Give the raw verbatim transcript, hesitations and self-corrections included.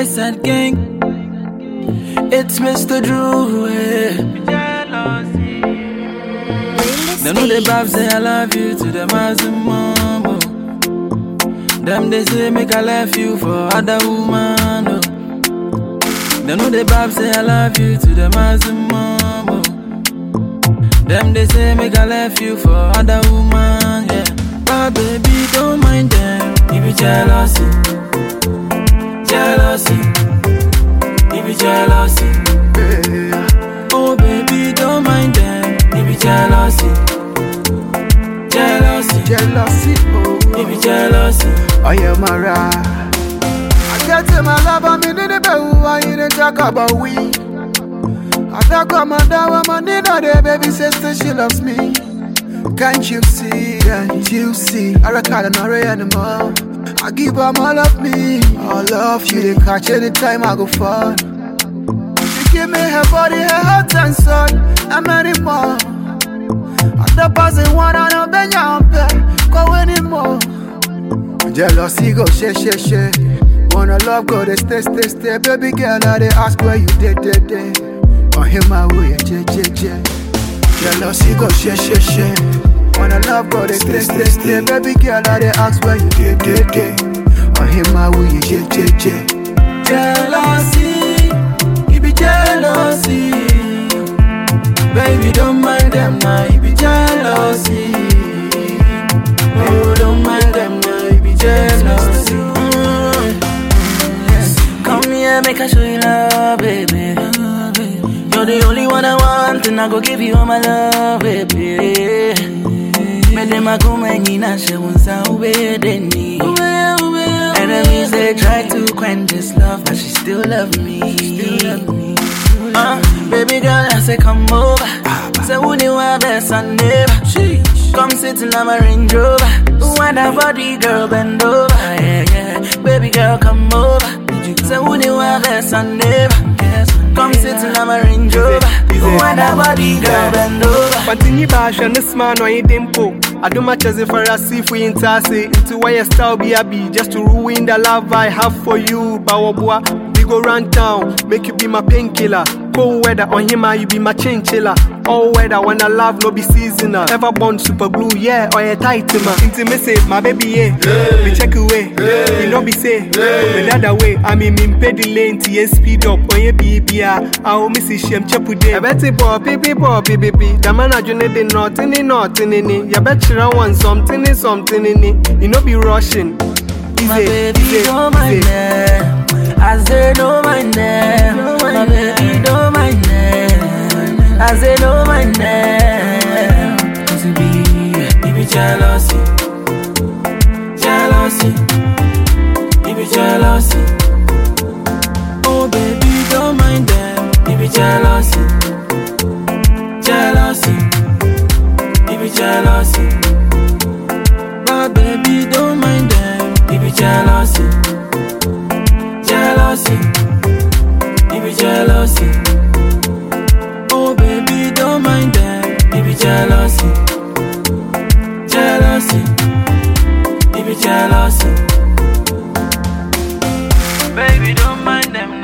Side Gang. It's Mister Drew. Eh. They know the babs say I love you to the maximum. Oh. Them they say make I left you for other woman. Oh. They know the babs say I love you to the maximum. Oh. Them they say make I left you for other woman. Yeah, but baby don't mind them. If you jealousy, jealousy, if you jealousy. Oh baby don't mind them. If you jealousy, jealousy, jealousy, oh, if you jealousy. Oh yeah, Mara. I get to my love, I'm in the bed. Why you didn't talk about we? I talk about my dad, my dinner, there, baby sister, she loves me. Can't you see? Can't you see? I record an array anymore. I give her all of me, all of you. They catch anytime I go far. She give me her body, her heart and soul. I'm any more. After passing one, I don't bend your bed. Go anymore. Jealousy go share, share, share. Wanna love go they stay, stay, stay. Baby girl, I they ask where you did, did, did. On him my way, je, je, je. Jealousy go share, share, share. Wanna love go they stay, stay, stay. Baby girl, I they ask where you did, did, did. On him my way, je, je, je. Jealousy, you be jealousy. Baby don't mind them now, you be jealousy. Oh don't mind them now, you be jealousy. Mm. Yes. Come here, make I show you love, baby. You're the only one I want, and I go give you all my love, baby. Me dem a come and you not show us how we they need. Enemies they try to quench this love, but she still love me. Uh, baby girl, I say come over. Say would you want best and neighbor? Come sit in my Range Rover. When that body girl bend over, yeah, yeah. Baby girl come over. Say would you want best and neighbor? Come sit in my Range Rover. When that body girl bend over. Continue bash and this man on your dimple. I do much as if I see if we interse into why your style be a be just to ruin the love I have for you. Bawabua, we go run down, make you be my painkiller. Cold weather on him, you be my chinchilla. All weather when I love no be seasonal. Ever born super glue, yeah, or a tight man. Intimacy, my baby, yeah. yeah. We check away, yeah. You know be say, yeah. The other way, I mean, me pay the lane, T S speed up, on your B B R. I will miss him, chepu day. I bet it, boy, baby, boy, baby, baby. The man I joined the nothing in nothing in it. You bet you don't want something in something in it. You know be rushing. Easy, my baby, easy, don't mind them. I say don't mind them. My baby, don't mind them. I say don't mind them. Cause it be, it be jealousy, jealousy, it be jealousy. Oh baby, don't mind them. It be jealousy, jealousy, it be jealousy. My baby, don't mind them. It be jealousy, jealousy, it be jealousy. Oh baby, don't mind them. It be jealousy, jealousy, it be jealousy. Baby, don't mind them.